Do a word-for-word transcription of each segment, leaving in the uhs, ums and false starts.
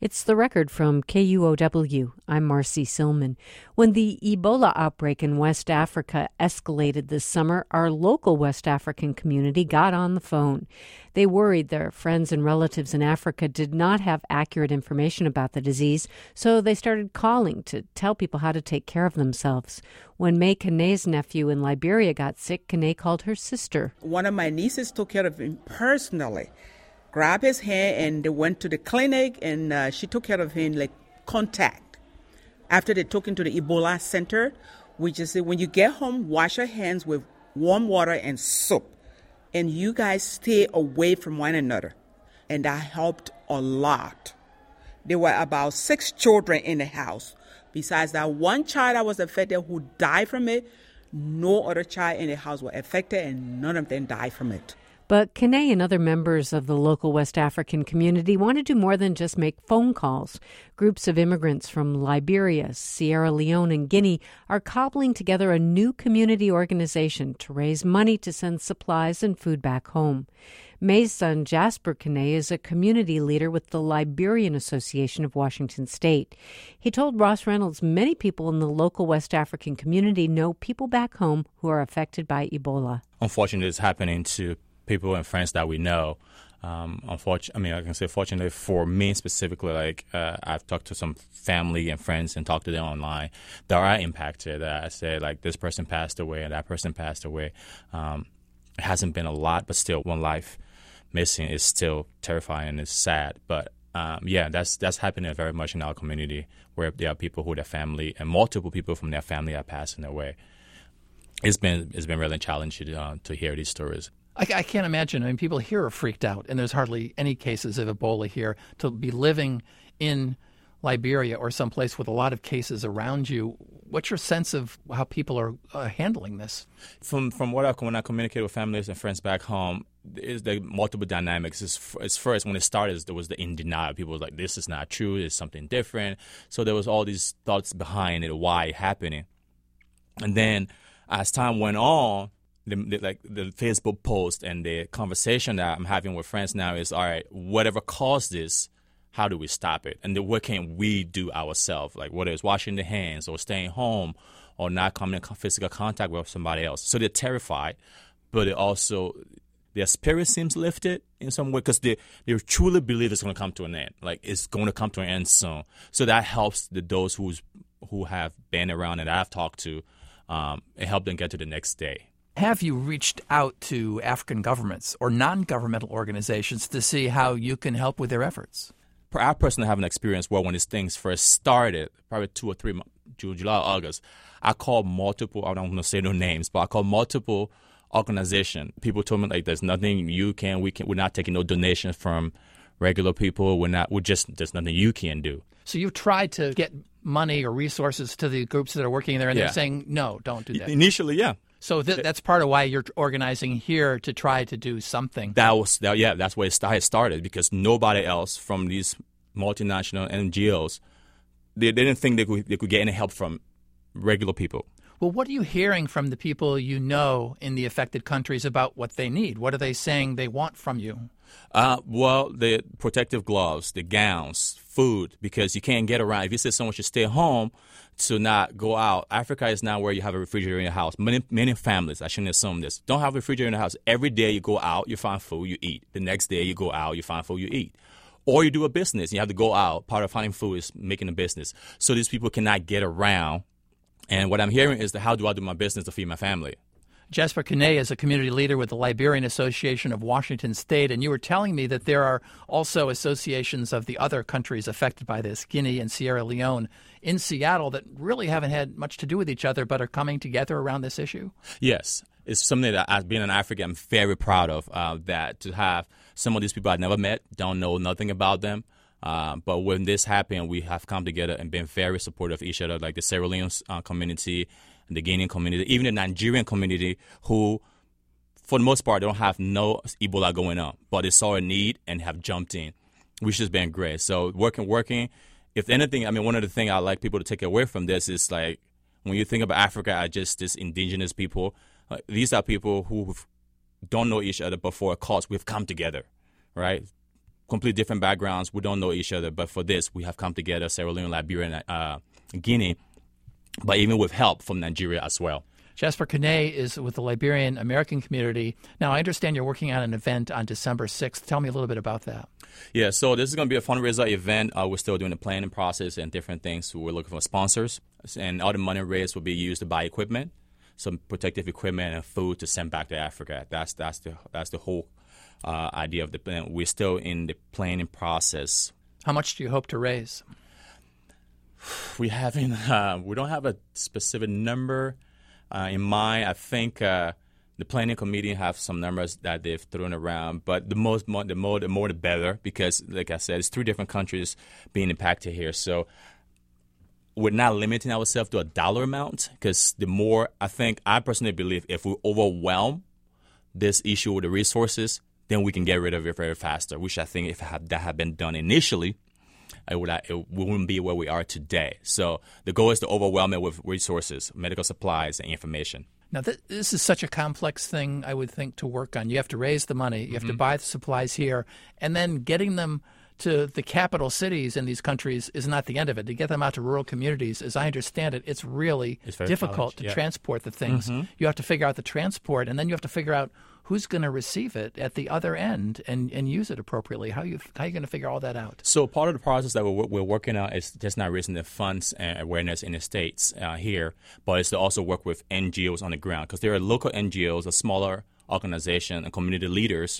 It's The Record from K U O W. I'm Marcy Silman. When the Ebola outbreak in West Africa escalated this summer, our local West African community got on the phone. They worried their friends and relatives in Africa did not have accurate information about the disease, so they started calling to tell people how to take care of themselves. When May Kane's nephew in Liberia got sick, Kane called her sister. One of my nieces took care of him personally. Grabbed his hand and they went to the clinic, and uh, she took care of him like contact. After they took him to the Ebola center, we just said, when you get home, wash your hands with warm water and soap. And you guys stay away from one another. And that helped a lot. There were about six children in the house. Besides that one child that was affected who died from it, no other child in the house was affected and none of them died from it. But Kane and other members of the local West African community want to do more than just make phone calls. Groups of immigrants from Liberia, Sierra Leone, and Guinea are cobbling together a new community organization to raise money to send supplies and food back home. May's son, Jasper Kane, is a community leader with the Liberian Association of Washington State. He told Ross Reynolds many people in the local West African community know people back home who are affected by Ebola. Unfortunately, it's happening to people and friends that we know. Um, unfortunately, I mean, I can say fortunately for me specifically, like uh, I've talked to some family and friends and talked to them online that are impacted. Uh, I said, like, this person passed away and that person passed away. Um, it hasn't been a lot, but still one life missing is still terrifying and it's sad. But um, yeah, that's that's happening very much in our community where there are people who their family and multiple people from their family are passing away. It's been, it's been really challenging uh, to hear these stories. I, I can't imagine. I mean, people here are freaked out, and there's hardly any cases of Ebola here. To be living in Liberia or someplace with a lot of cases around you, what's your sense of how people are uh, handling this? From from what I when I communicate with families and friends back home, is the multiple dynamics. It's, it's first when it started, there was the in denial. People were like, "This is not true. It's something different." So there was all these thoughts behind it, why it happening, and then as time went on. The, the, like the Facebook post and the conversation that I'm having with friends now is, all right, whatever caused this, how do we stop it? And then what can we do ourselves? Like whether it's washing the hands or staying home or not coming in physical contact with somebody else. So they're terrified, but it also, their spirit seems lifted in some way because they, they truly believe it's going to come to an end. Like it's going to come to an end soon. So that helps the, those who's, who have been around and I've talked to um, and help them get to the next day. Have you reached out to African governments or non-governmental organizations to see how you can help with their efforts? I personally have an experience where when these things first started, probably two or three months, July, August, I called multiple, I don't want to say no names, but I called multiple organizations. People told me, like, there's nothing you can, we can, we're not taking no donations from regular people. We're not, we're just, there's nothing you can do. So you've tried to get money or resources to the groups that are working there, and yeah. They're saying, no, don't do that. Initially, yeah. So th- that's part of why you're organizing here to try to do something. That was, that, yeah, that's where it started because nobody else from these multinational N G Os, they, they didn't think they could, they could get any help from regular people. Well, what are you hearing from the people you know in the affected countries about what they need? What are they saying they want from you? Uh, well, the protective gloves, the gowns, food, because you can't get around. If you say someone should stay home to not go out, Africa is now where you have a refrigerator in your house. Many many families, I shouldn't assume this, don't have a refrigerator in the house. Every day you go out, you find food, you eat. The next day you go out, you find food, you eat. Or you do a business, you have to go out. Part of finding food is making a business. So these people cannot get around. And what I'm hearing is that how do I do my business to feed my family? Jasper Kane is a community leader with the Liberian Association of Washington State, and you were telling me that there are also associations of the other countries affected by this, Guinea and Sierra Leone, in Seattle that really haven't had much to do with each other but are coming together around this issue? Yes. It's something that, as being an African, I'm very proud of, uh, that to have some of these people I've never met, don't know nothing about them. Uh, but when this happened, we have come together and been very supportive of each other, like the Sierra Leone uh, community, the Guinean community, even the Nigerian community, who, for the most part, don't have no Ebola going on, but they saw a need and have jumped in, which has been great. So working, working. If anything, I mean, one of the things I like people to take away from this is, like, when you think about Africa as just this indigenous people, uh, these are people who don't know each other, but for a cause, we've come together, right? completely different backgrounds. We don't know each other, but for this, we have come together, Sierra Leone, Liberia, and uh, Guinea, but even with help from Nigeria as well. Jasper Kane is with the Liberian American community. Now, I understand you're working on an event on December sixth. Tell me a little bit about that. Yeah, so this is going to be a fundraiser event. Uh, we're still doing the planning process and different things. So we're looking for sponsors, and all the money raised will be used to buy equipment, some protective equipment and food to send back to Africa. That's that's the that's the whole uh, idea of the plan. We're still in the planning process. How much do you hope to raise? We haven't. Uh, we don't have a specific number uh, in mind. I think uh, the planning committee have some numbers that they've thrown around, but the most, more, the more, the more, the better. Because, like I said, it's three different countries being impacted here. So we're not limiting ourselves to a dollar amount. Because the more, I think, I personally believe, if we overwhelm this issue with the resources, then we can get rid of it very faster. Which I think, if that had been done initially, It, would, it wouldn't be where we are today. So the goal is to overwhelm it with resources, medical supplies, and information. Now, th- this is such a complex thing, I would think, to work on. You have to raise the money. You have mm-hmm. to buy the supplies here. And then getting them to the capital cities in these countries is not the end of it. To get them out to rural communities, as I understand it, it's really it's difficult to yeah. transport the things. Mm-hmm. You have to figure out the transport, and then you have to figure out who's going to receive it at the other end and, and use it appropriately. How you how are you going to figure all that out? So part of the process that we're, we're working on is just not raising the funds and awareness in the States uh, here, but it's to also work with N G Os on the ground, because there are local N G Os, a smaller organization, and community leaders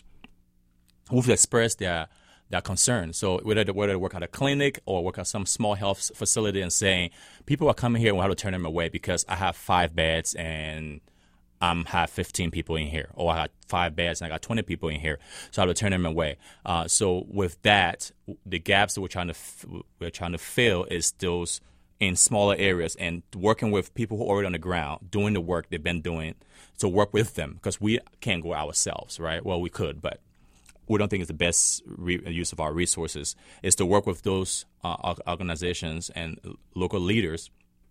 who've expressed their their concern. So whether they, whether they work at a clinic or work at some small health facility and saying, people are coming here and we have to turn them away because I have five beds and I have fifteen people in here, or I got five beds and I got twenty people in here, so I would turn them away. Uh, so with that, the gaps that we're trying to f- we're trying to fill is those in smaller areas, and working with people who are already on the ground doing the work they've been doing, to work with them, because we can't go ourselves, right? Well, we could, but we don't think it's the best re- use of our resources. Is to work with those uh, organizations and local leaders,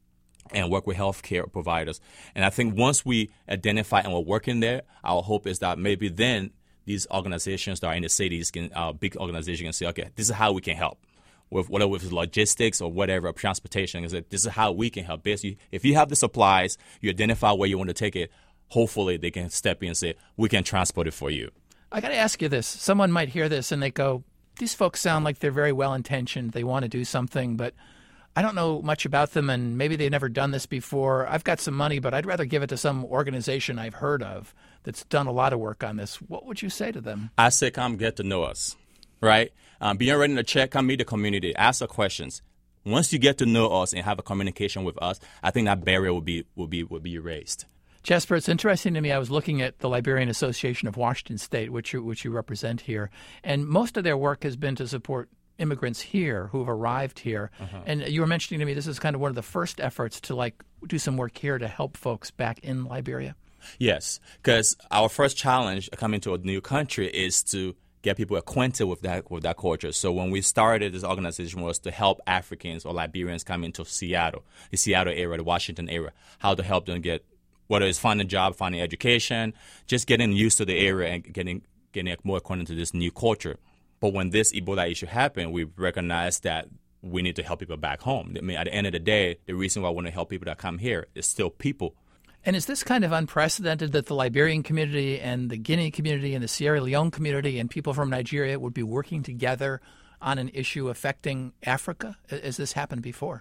and work with healthcare providers. And I think once we identify and we're working there, our hope is that maybe then these organizations that are in the cities, can, uh, big organizations, can say, okay, this is how we can help. With whether with logistics or whatever, transportation, is that this is how we can help. Basically, if you have the supplies, you identify where you want to take it, hopefully they can step in and say, we can transport it for you. I got to ask you this. Someone might hear this and they go, these folks sound like they're very well-intentioned. They want to do something, but I don't know much about them, and maybe they've never done this before. I've got some money, but I'd rather give it to some organization I've heard of that's done a lot of work on this. What would you say to them? I say, come get to know us, right? Um, being ready to check, come meet the community, ask us questions. Once you get to know us and have a communication with us, I think that barrier will be will be will be erased. Jasper, it's interesting to me. I was looking at the Liberian Association of Washington State, which you, which you represent here, and most of their work has been to support immigrants here who have arrived here. Uh-huh. And you were mentioning to me this is kind of one of the first efforts to like do some work here to help folks back in Liberia. Yes, because our first challenge coming to a new country is to get people acquainted with that with that culture. So when we started, this organization was to help Africans or Liberians come into Seattle, the Seattle area, the Washington area, how to help them get, whether it's finding a job, finding education, just getting used to the area and getting getting more acquainted to this new culture. But when this Ebola issue happened, we recognized that we need to help people back home. I mean, at the end of the day, the reason why I want to help people that come here is still people. And is this kind of unprecedented that the Liberian community and the Guinea community and the Sierra Leone community and people from Nigeria would be working together on an issue affecting Africa? Has this happened before?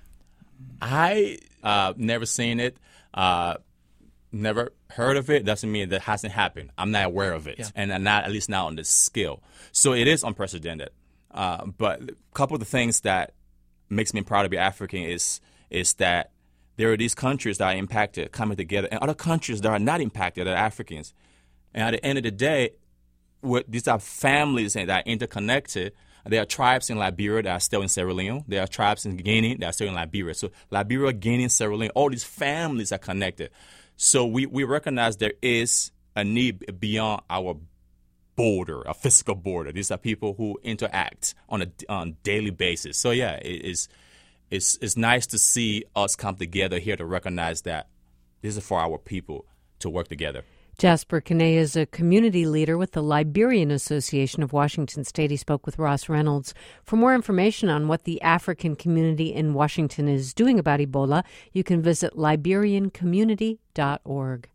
I uh, never seen it. Uh, never heard of it. Doesn't mean that hasn't happened. I'm not aware of it, yeah. and I'm not, at least not on this scale. So it is unprecedented. Uh, but a couple of the things that makes me proud to be African is is that there are these countries that are impacted coming together, and other countries that are not impacted are Africans. And at the end of the day, what, these are families that are interconnected. There are tribes in Liberia that are still in Sierra Leone. There are tribes in Guinea that are still in Liberia. So Liberia, Guinea, Sierra Leone, all these families are connected. So we, we recognize there is a need beyond our border, a physical border. These are people who interact on a on daily basis. So yeah, it is it's it's nice to see us come together here to recognize that this is for our people to work together. Jasper Kane is a community leader with the Liberian Association of Washington State. He spoke with Ross Reynolds. For more information on what the African community in Washington is doing about Ebola, you can visit liberian community dot org.